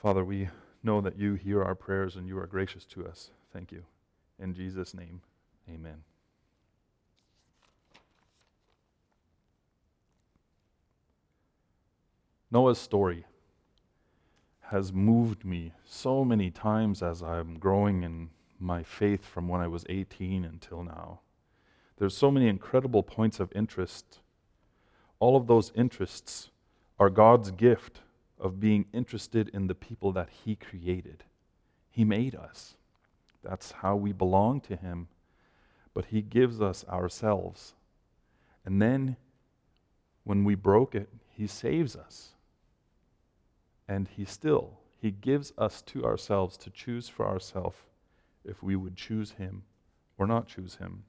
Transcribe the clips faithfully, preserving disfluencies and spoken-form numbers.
Father, we know that you hear our prayers and you are gracious to us. Thank you. In Jesus' name, amen. Noah's story has moved me so many times as I'm growing in my faith from when I was eighteen until now. There's so many incredible points of interest. All of those interests are God's gift of being interested in the people that He created. He made us. That's how we belong to Him. But He gives us ourselves. And then, when we broke it, He saves us. And He still, He gives us to ourselves to choose for ourselves if we would choose Him or not choose Him.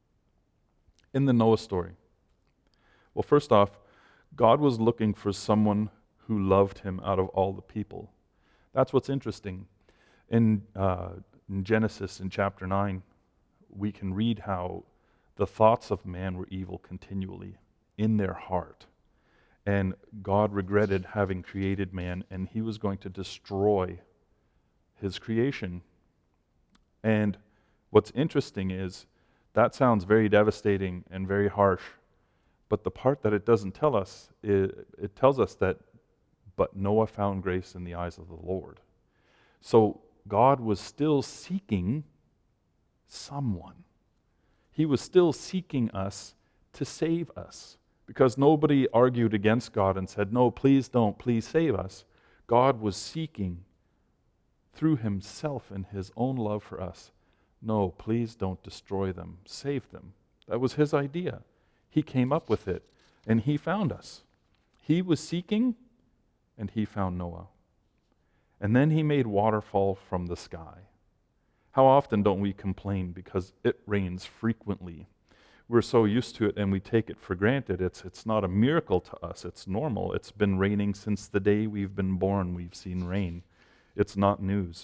In the Noah story, well, first off, God was looking for someone who loved Him out of all the people. That's what's interesting. In, uh, in Genesis, in chapter nine, we can read how the thoughts of man were evil continually in their heart. And God regretted having created man, and He was going to destroy His creation. And what's interesting is that sounds very devastating and very harsh, but the part that it doesn't tell us, it, it tells us that, but Noah found grace in the eyes of the Lord. So God was still seeking someone. He was still seeking us to save us, because nobody argued against God and said, no, please don't, please save us. God was seeking through Himself and His own love for us, no, please don't destroy them, save them. That was His idea. He came up with it, and He found us. He was seeking, and He found Noah. And then He made water fall from the sky. How often don't we complain because it rains frequently? We're so used to it and we take it for granted. It's, it's not a miracle to us. It's normal. It's been raining since the day we've been born. We've seen rain. It's not news.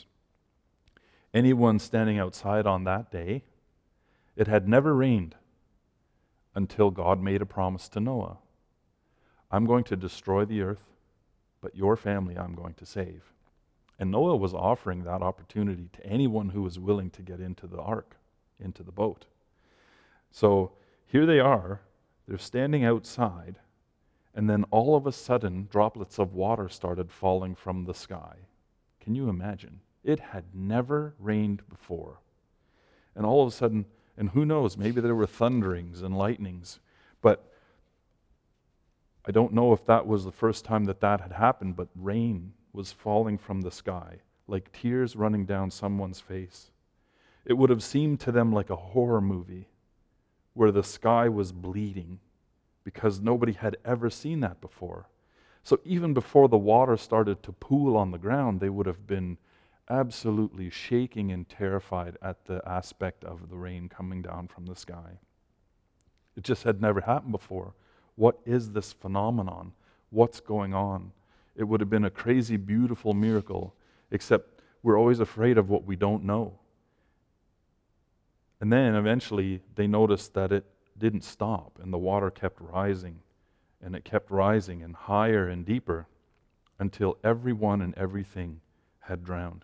Anyone standing outside on that day, it had never rained until God made a promise to Noah. I'm going to destroy the earth, but your family I'm going to save. And Noah was offering that opportunity to anyone who was willing to get into the ark, into the boat. So here they are, they're standing outside, and then all of a sudden droplets of water started falling from the sky. Can you imagine? It had never rained before. And all of a sudden, and who knows, maybe there were thunderings and lightnings, but I don't know if that was the first time that that had happened, but rain was falling from the sky, like tears running down someone's face. It would have seemed to them like a horror movie where the sky was bleeding because nobody had ever seen that before. So even before the water started to pool on the ground, they would have been absolutely shaking and terrified at the aspect of the rain coming down from the sky. It just had never happened before. What is this phenomenon? What's going on? It would have been a crazy, beautiful miracle, except we're always afraid of what we don't know. And then eventually they noticed that it didn't stop, and the water kept rising, and it kept rising and higher and deeper until everyone and everything had drowned.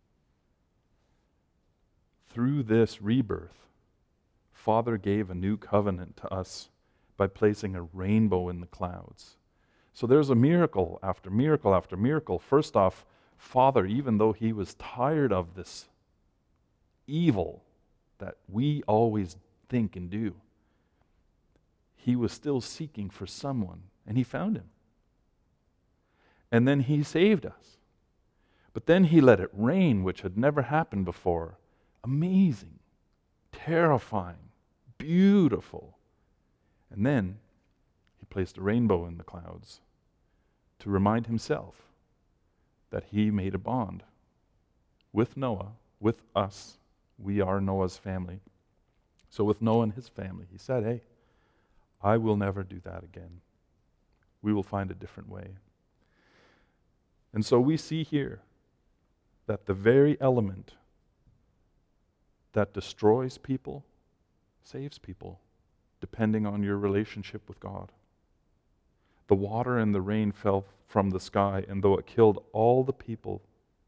Through this rebirth, Father gave a new covenant to us by placing a rainbow in the clouds. So there's a miracle after miracle after miracle. First off, Father, even though He was tired of this evil that we always think and do, He was still seeking for someone, and He found him. And then He saved us. But then He let it rain, which had never happened before. Amazing, terrifying, beautiful. And then He placed a rainbow in the clouds to remind Himself that He made a bond with Noah, with us. We are Noah's family. So with Noah and his family, He said, hey, I will never do that again. We will find a different way. And so we see here that the very element that destroys people saves people, depending on your relationship with God. The water and the rain fell from the sky, and though it killed all the people,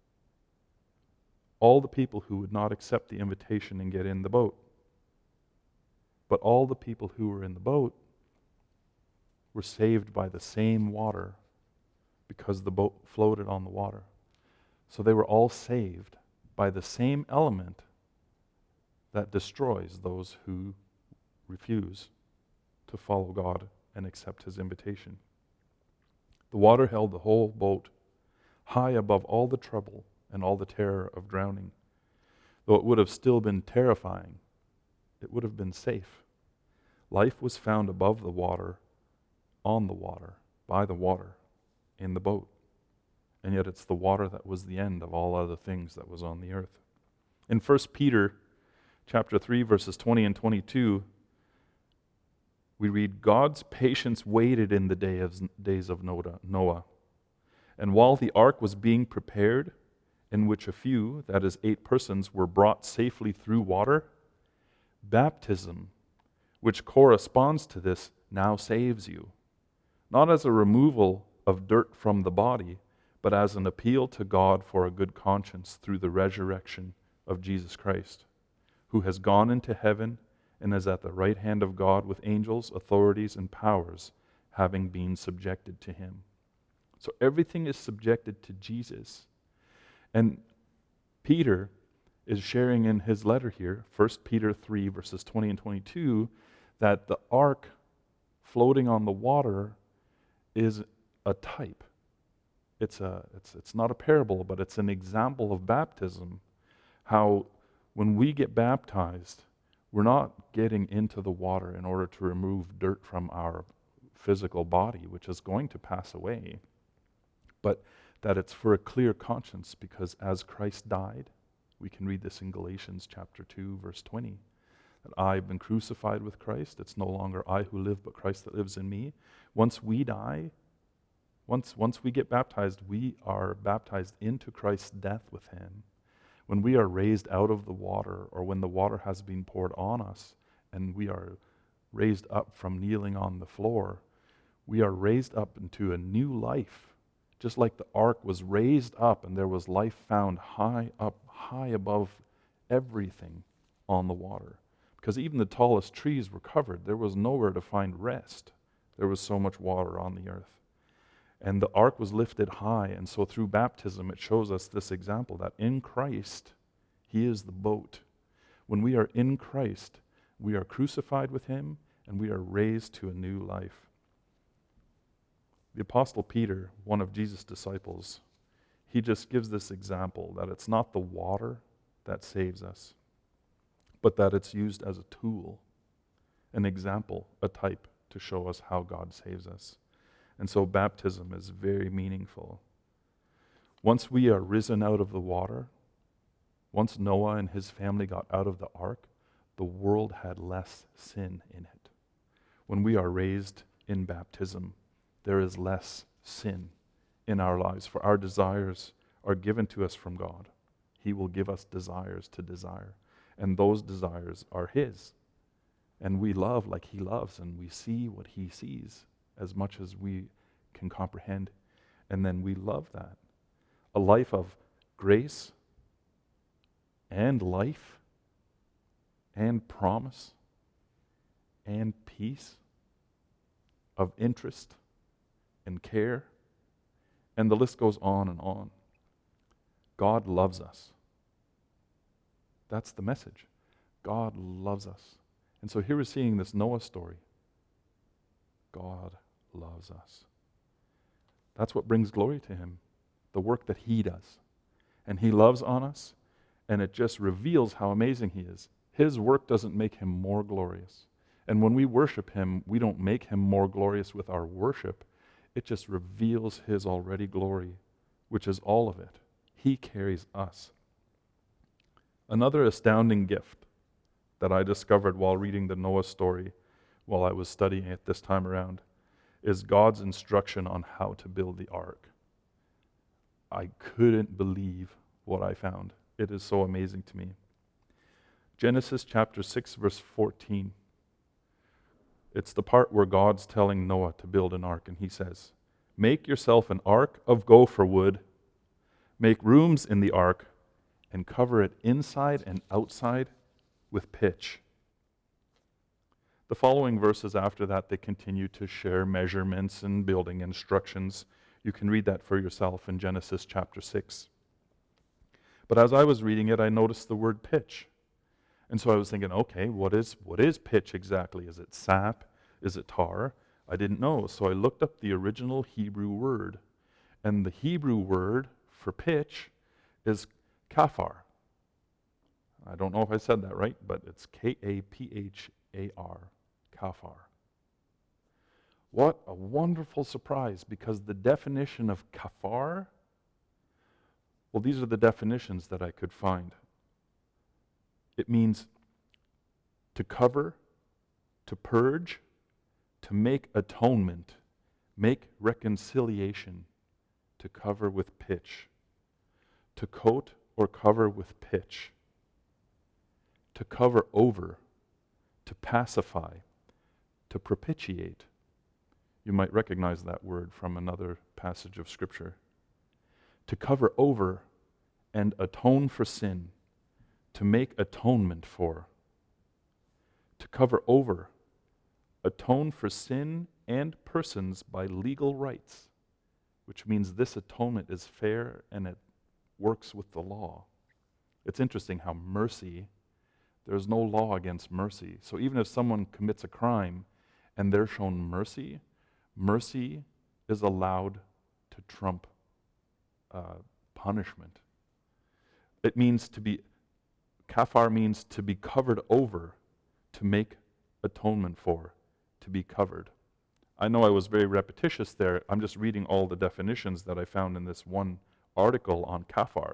all the people who would not accept the invitation and get in the boat, but all the people who were in the boat were saved by the same water because the boat floated on the water. So they were all saved by the same element that destroys those who refuse to follow God and accept His invitation. The water held the whole boat high above all the trouble and all the terror of drowning. Though it would have still been terrifying, it would have been safe. Life was found above the water, on the water, by the water, in the boat. And yet it's the water that was the end of all other things that was on the earth. In First Peter chapter three, verses twenty and twenty-two, we read, God's patience waited in the day of, days of Noah. And while the ark was being prepared, in which a few, that is eight persons, were brought safely through water, baptism, which corresponds to this, now saves you, not as a removal of dirt from the body, but as an appeal to God for a good conscience through the resurrection of Jesus Christ, who has gone into heaven and is at the right hand of God with angels, authorities, and powers, having been subjected to Him. So everything is subjected to Jesus. And Peter is sharing in his letter here, First Peter three, verses twenty and twenty-two, that the ark floating on the water is a type. It's a it's it's not a parable, but it's an example of baptism. How when we get baptized, we're not getting into the water in order to remove dirt from our physical body, which is going to pass away, but that it's for a clear conscience, because as Christ died, we can read this in Galatians chapter two, verse twenty, that I've been crucified with Christ. It's no longer I who live, but Christ that lives in me. Once we die, once, once we get baptized, we are baptized into Christ's death with Him. When we are raised out of the water, or when the water has been poured on us, and we are raised up from kneeling on the floor, we are raised up into a new life. Just like the ark was raised up and there was life found high up, high above everything on the water. Because even the tallest trees were covered. There was nowhere to find rest. There was so much water on the earth. And the ark was lifted high, and so through baptism it shows us this example that in Christ, He is the boat. When we are in Christ, we are crucified with Him and we are raised to a new life. The Apostle Peter, one of Jesus' disciples, he just gives this example that it's not the water that saves us, but that it's used as a tool, an example, a type to show us how God saves us. And so baptism is very meaningful. Once we are risen out of the water, once Noah and his family got out of the ark, the world had less sin in it. When we are raised in baptism, there is less sin in our lives, for our desires are given to us from God. He will give us desires to desire, and those desires are His. And we love like He loves, and we see what He sees as much as we can comprehend, and then we love that. A life of grace and life and promise and peace, of interest and care, and the list goes on and on. God loves us. That's the message. God loves us. And so here we're seeing this Noah story. God loves us. That's what brings glory to Him, the work that He does. And He loves on us, and it just reveals how amazing He is. His work doesn't make Him more glorious. And when we worship Him, we don't make Him more glorious with our worship. It just reveals His already glory, which is all of it. He carries us. Another astounding gift that I discovered while reading the Noah story, while I was studying it this time around, is God's instruction on how to build the ark. I couldn't believe what I found. It is so amazing to me. Genesis chapter six, verse fourteen. It's the part where God's telling Noah to build an ark, and he says, "Make yourself an ark of gopher wood, make rooms in the ark, and cover it inside and outside with pitch." The following verses after that, they continue to share measurements and building instructions. You can read that for yourself in Genesis chapter six. But as I was reading it, I noticed the word pitch. And so I was thinking, okay, what is what is pitch exactly? Is it sap? Is it tar? I didn't know. So I looked up the original Hebrew word. And the Hebrew word for pitch is kaphar. I don't know if I said that right, but it's K A P H A R, kaphar. What a wonderful surprise, because the definition of kaphar, well, these are the definitions that I could find. It means to cover, to purge, to make atonement, make reconciliation, to cover with pitch, to coat or cover with pitch, to cover over, to pacify, to propitiate. You might recognize that word from another passage of Scripture. To cover over and atone for sin, to make atonement for. To cover over, atone for sin and persons by legal rights, which means this atonement is fair and it works with the law. It's interesting how mercy, there's no law against mercy. So even if someone commits a crime and they're shown mercy, mercy is allowed to trump uh, punishment. It means to be, kaphar means to be covered over, to make atonement for, to be covered. I know I was very repetitious there. I'm just reading all the definitions that I found in this one article on kaphar.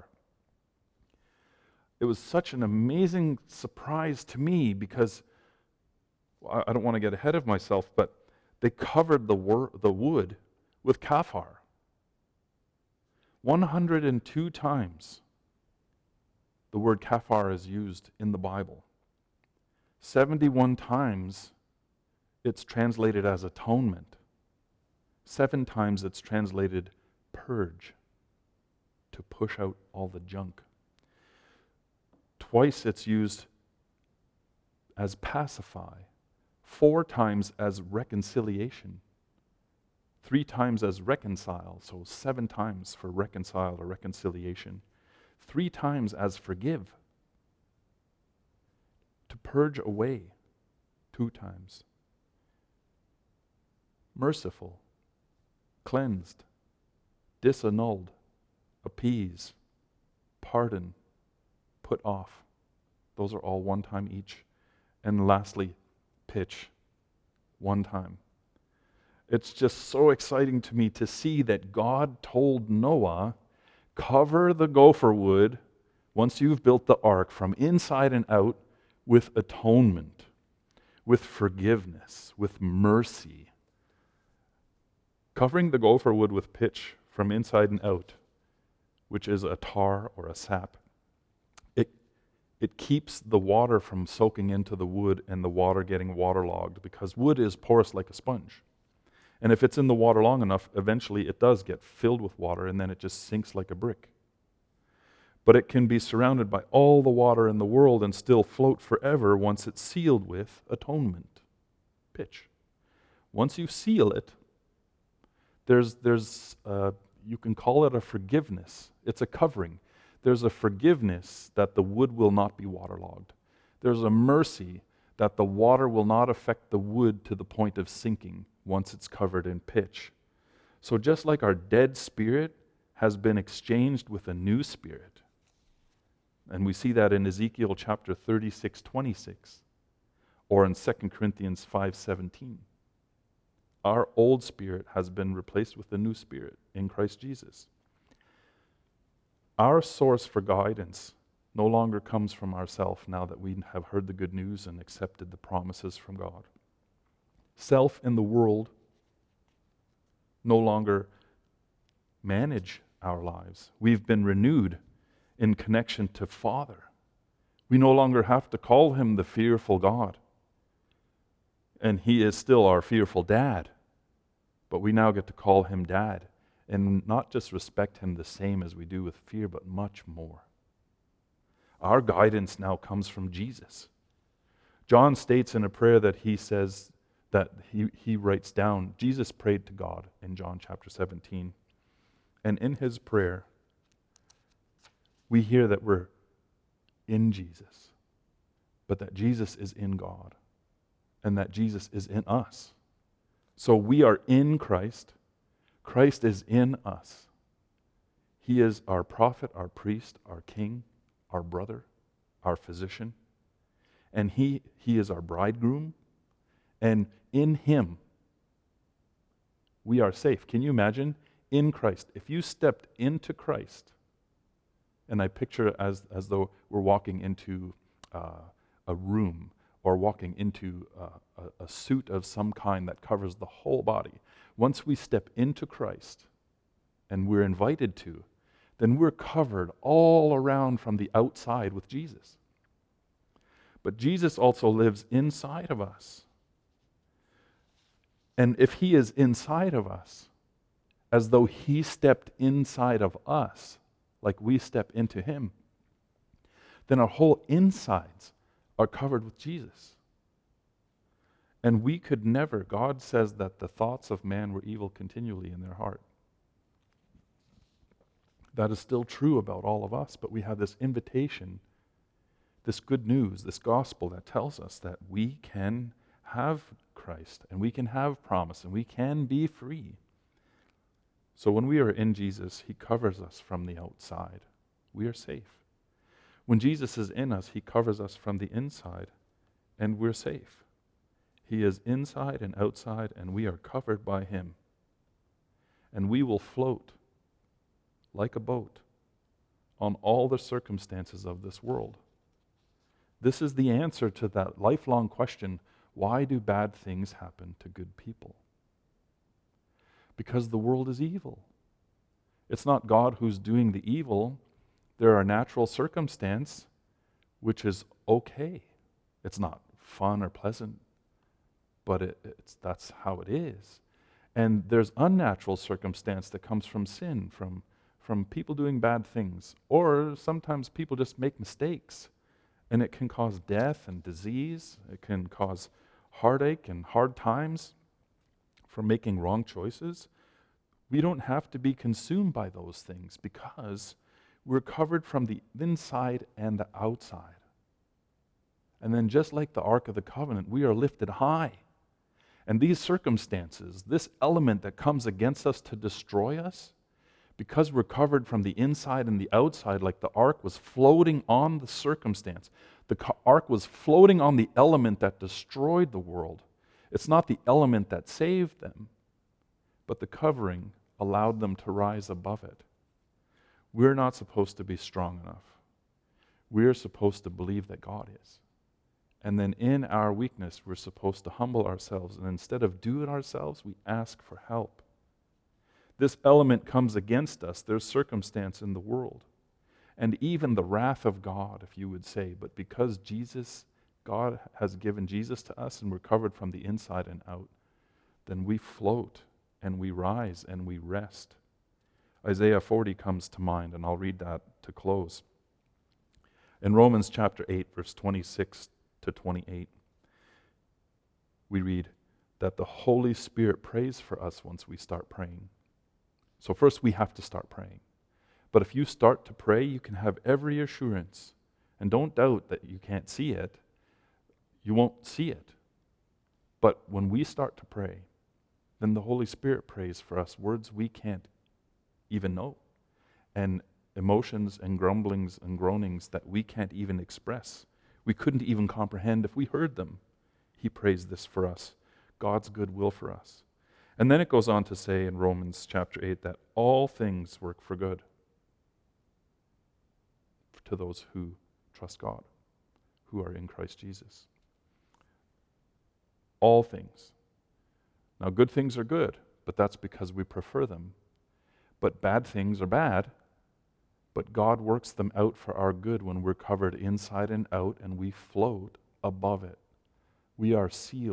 It was such an amazing surprise to me because, well, I don't want to get ahead of myself, but they covered the, wor- the wood with kaphar. one hundred two times the word kaphar is used in the Bible. seventy-one times it's translated as atonement. Seven times it's translated purge, to push out all the junk. Twice it's used as pacify. Four times as reconciliation. Three times as reconcile, so seven times for reconcile or reconciliation. Three times as forgive. To purge away, two times. Merciful, cleansed, disannulled, appease, pardon, put off. Those are all one time each. And lastly, pitch, one time. It's just so exciting to me to see that God told Noah, cover the gopher wood once you've built the ark from inside and out with atonement, with forgiveness, with mercy. Covering the gopher wood with pitch from inside and out, which is a tar or a sap, it, it keeps the water from soaking into the wood and the water getting waterlogged, because wood is porous like a sponge. And if it's in the water long enough, eventually it does get filled with water and then it just sinks like a brick. But it can be surrounded by all the water in the world and still float forever once it's sealed with atonement, pitch. Once you seal it, there's, there's uh, you can call it a forgiveness. It's a covering. There's a forgiveness that the wood will not be waterlogged. There's a mercy that the water will not affect the wood to the point of sinking once it's covered in pitch. So just like our dead spirit has been exchanged with a new spirit, and we see that in Ezekiel chapter thirty-six, twenty-six, or in Second Corinthians five seventeen. Our old spirit has been replaced with a new spirit in Christ Jesus. Our source for guidance no longer comes from ourselves now that we have heard the good news and accepted the promises from God. Self and the world no longer manage our lives. We've been renewed in connection to Father. We no longer have to call him the fearful God. And he is still our fearful dad. But we now get to call him dad and not just respect him the same as we do with fear, but much more. Our guidance now comes from Jesus. John states in a prayer that he says, that he, he writes down, Jesus prayed to God in John chapter seventeen. And in his prayer, we hear that we're in Jesus, but that Jesus is in God, and that Jesus is in us. So we are in Christ. Christ is in us. He is our prophet, our priest, our king, our brother, our physician. And he, he is our bridegroom. And in him, we are safe. Can you imagine? In Christ. If you stepped into Christ, and I picture it as, as though we're walking into uh, a room or walking into uh, a, a suit of some kind that covers the whole body. Once we step into Christ, and we're invited to, then we're covered all around from the outside with Jesus. But Jesus also lives inside of us. And if he is inside of us, as though he stepped inside of us, like we step into him, then our whole insides are covered with Jesus. And we could never, God says that the thoughts of man were evil continually in their heart. That is still true about all of us, but we have this invitation, this good news, this gospel that tells us that we can have Christ, and we can have promise, and we can be free. So when we are in Jesus, he covers us from the outside. We are safe. When Jesus is in us, he covers us from the inside, and we're safe. He is inside and outside, and we are covered by him. And we will float like a boat on all the circumstances of this world. This is the answer to that lifelong question, why do bad things happen to good people? Because the world is evil. It's not God who's doing the evil. There are natural circumstances which is okay. It's not fun or pleasant, but it, it's, that's how it is. And there's unnatural circumstance that comes from sin, from, from people doing bad things. Or sometimes people just make mistakes, and it can cause death and disease. It can cause heartache and hard times from making wrong choices. We don't have to be consumed by those things because we're covered from the inside and the outside. And then just like the Ark of the Covenant, we are lifted high. And these circumstances, this element that comes against us to destroy us, because we're covered from the inside and the outside, like the ark was floating on the circumstance. The ark was floating on the element that destroyed the world. It's not the element that saved them, but the covering allowed them to rise above it. We're not supposed to be strong enough. We're supposed to believe that God is. And then in our weakness, we're supposed to humble ourselves. And instead of do it ourselves, we ask for help. This element comes against us. There's circumstance in the world. And even the wrath of God, if you would say. But because Jesus, God has given Jesus to us and we're covered from the inside and out, then we float and we rise and we rest. Isaiah forty comes to mind, and I'll read that to close. In Romans chapter eight, verse twenty-six to twenty-eight, we read that the Holy Spirit prays for us once we start praying. So first we have to start praying. But if you start to pray, you can have every assurance. And don't doubt that you can't see it. You won't see it. But when we start to pray, then the Holy Spirit prays for us words we can't even know. And emotions and grumblings and groanings that we can't even express. We couldn't even comprehend if we heard them. He prays this for us. God's good will for us. And then it goes on to say in Romans chapter eight that all things work for good to those who trust God, who are in Christ Jesus. All things. Now, good things are good, but that's because we prefer them. But bad things are bad, but God works them out for our good when we're covered inside and out and we float above it. We are sealed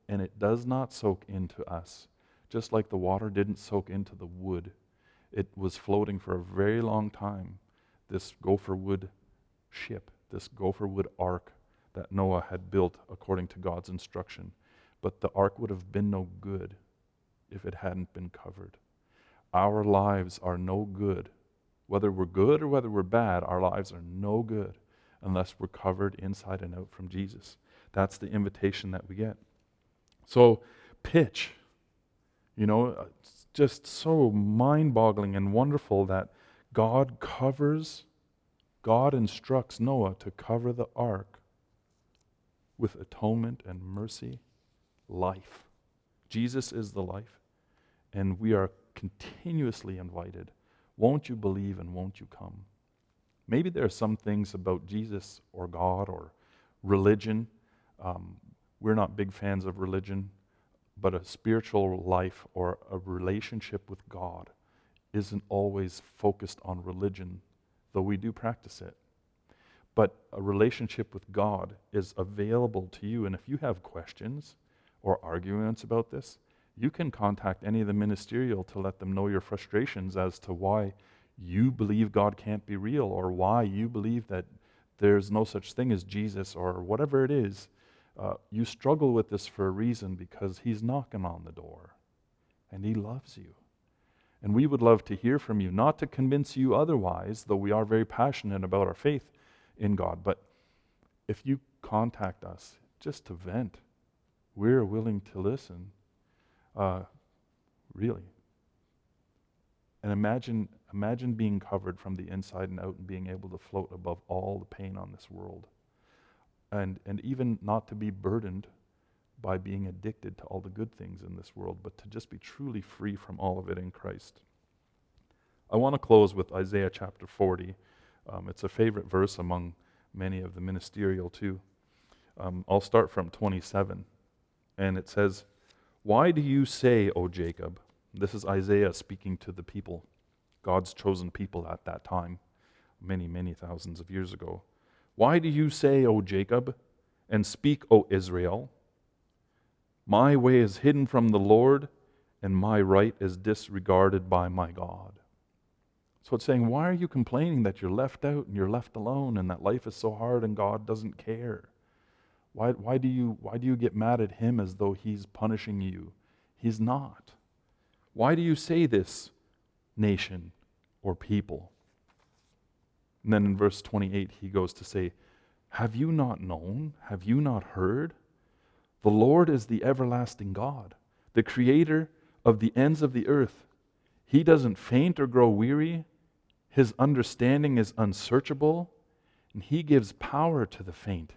and it does not soak into us. Just like the water didn't soak into the wood. It was floating for a very long time, this gopher wood ship, this gopher wood ark that Noah had built according to God's instruction. But the ark would have been no good if it hadn't been covered. Our lives are no good. Whether we're good or whether we're bad, our lives are no good unless we're covered inside and out from Jesus. That's the invitation that we get. So, pitch. You know, it's just so mind-boggling and wonderful that God covers, God instructs Noah to cover the ark with atonement and mercy, life. Jesus is the life, and we are continuously invited. Won't you believe and won't you come? Maybe there are some things about Jesus or God or religion. Um, we're not big fans of religion, but a spiritual life or a relationship with God isn't always focused on religion, though we do practice it. But a relationship with God is available to you, and if you have questions or arguments about this, you can contact any of the ministerial to let them know your frustrations as to why you believe God can't be real, or why you believe that there's no such thing as Jesus, or whatever it is. Uh, you struggle with this for a reason, because He's knocking on the door, and He loves you. And we would love to hear from you, not to convince you otherwise, though we are very passionate about our faith in God. But if you contact us just to vent, we're willing to listen. Uh, really. And imagine, imagine being covered from the inside and out and being able to float above all the pain on this world. And, and even not to be burdened by being addicted to all the good things in this world, but to just be truly free from all of it in Christ. I want to close with Isaiah chapter forty. Um, it's a favorite verse among many of the ministerial too. Um, I'll start from twenty-seven. And it says, "Why do you say, O Jacob," this is Isaiah speaking to the people, God's chosen people at that time, many, many thousands of years ago. "Why do you say, O Jacob, and speak, O Israel, my way is hidden from the Lord, and my right is disregarded by my God." So it's saying, why are you complaining that you're left out and you're left alone and that life is so hard and God doesn't care? Why, why do you, why do you get mad at Him as though He's punishing you? He's not. Why do you say this, nation or people? And then in verse twenty-eight, he goes to say, "Have you not known? Have you not heard? The Lord is the everlasting God, the creator of the ends of the earth. He doesn't faint or grow weary. His understanding is unsearchable, and He gives power to the faint.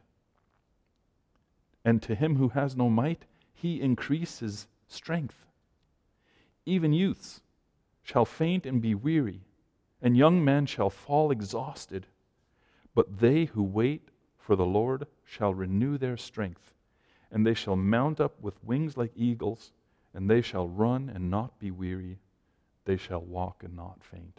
And to him who has no might, He increases strength. Even youths shall faint and be weary, and young men shall fall exhausted. But they who wait for the Lord shall renew their strength, and they shall mount up with wings like eagles, and they shall run and not be weary. They shall walk and not faint."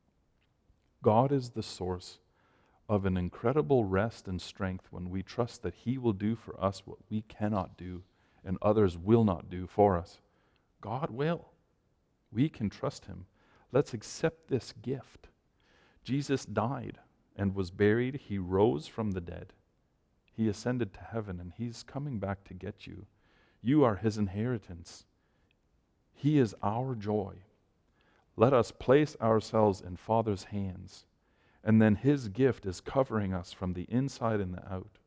God is the source of an incredible rest and strength when we trust that He will do for us what we cannot do and others will not do for us. God will. We can trust Him. Let's accept this gift. Jesus died and was buried. He rose from the dead. He ascended to heaven, and He's coming back to get you. You are His inheritance. He is our joy. Let us place ourselves in Father's hands, and then His gift is covering us from the inside and the out.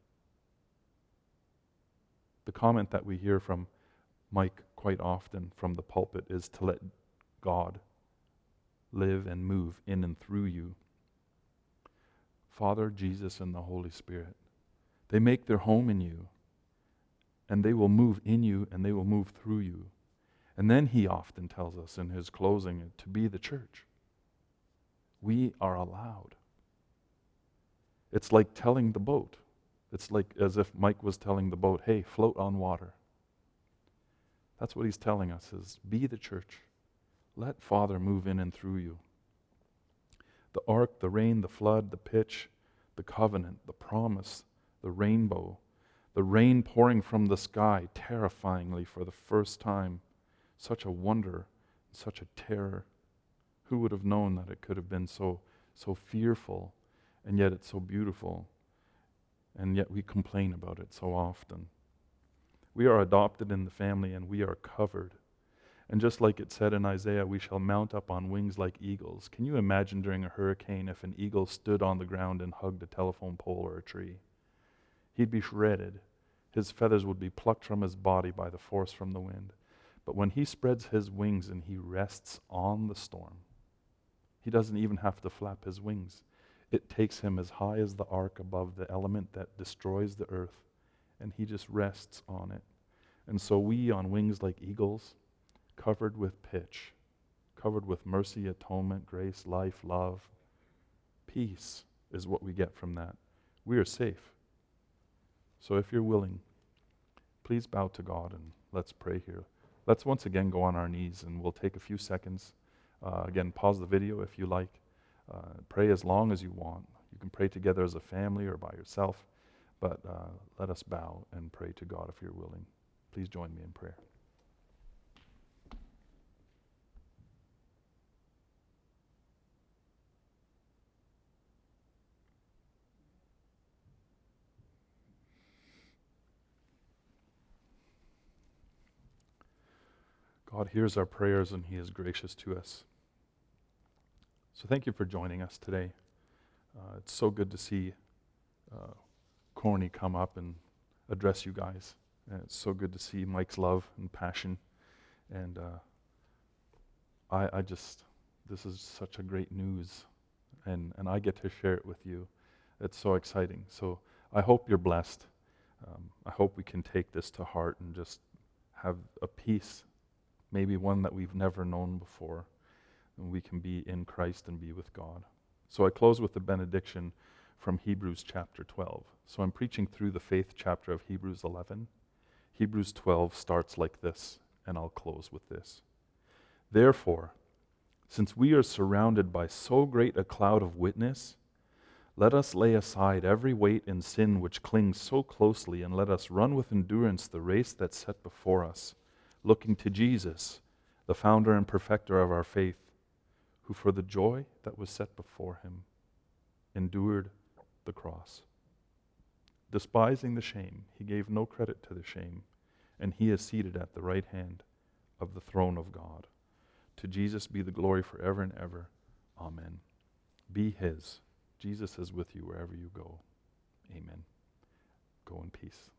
The comment that we hear from Mike quite often from the pulpit is to let God live and move in and through you. Father, Jesus, and the Holy Spirit, they make their home in you, and they will move in you, and they will move through you. And then He often tells us in His closing to be the church. We are allowed. It's like telling the boat. It's like as if Mike was telling the boat, hey, float on water. That's what He's telling us, is be the church. Let Father move in and through you. The ark, the rain, the flood, the pitch, the covenant, the promise, the rainbow, the rain pouring from the sky terrifyingly for the first time. Such a wonder, such a terror. Who would have known that it could have been so, so fearful, and yet it's so beautiful, and yet we complain about it so often. We are adopted in the family, and we are covered. And just like it said in Isaiah, we shall mount up on wings like eagles. Can you imagine during a hurricane if an eagle stood on the ground and hugged a telephone pole or a tree? He'd be shredded. His feathers would be plucked from his body by the force from the wind. But when he spreads his wings and he rests on the storm, he doesn't even have to flap his wings. It takes him as high as the ark above the element that destroys the earth, and he just rests on it. And so we, on wings like eagles, covered with pitch, covered with mercy, atonement, grace, life, love, peace is what we get from that. We are safe. So if you're willing, please bow to God and let's pray here. Let's once again go on our knees, and we'll take a few seconds. Uh, again, pause the video if you like. Uh, pray as long as you want. You can pray together as a family or by yourself, but uh, let us bow and pray to God if you're willing. Please join me in prayer. God hears our prayers and He is gracious to us. So thank you for joining us today. Uh, it's so good to see uh, Corny come up and address you guys. And it's so good to see Mike's love and passion. And uh, I, I just, this is such a great news. And, and I get to share it with you. It's so exciting. So I hope you're blessed. Um, I hope we can take this to heart and just have a peace, maybe one that we've never known before. And we can be in Christ and be with God. So I close with the benediction from Hebrews chapter twelve. So I'm preaching through the faith chapter of Hebrews eleven. Hebrews twelve starts like this, and I'll close with this. Therefore, since we are surrounded by so great a cloud of witness, let us lay aside every weight and sin which clings so closely, and let us run with endurance the race that's set before us, looking to Jesus, the founder and perfecter of our faith, who for the joy that was set before him endured the cross. Despising the shame, he gave no credit to the shame, and he is seated at the right hand of the throne of God. To Jesus be the glory forever and ever. Amen. Be his. Jesus is with you wherever you go. Amen. Go in peace.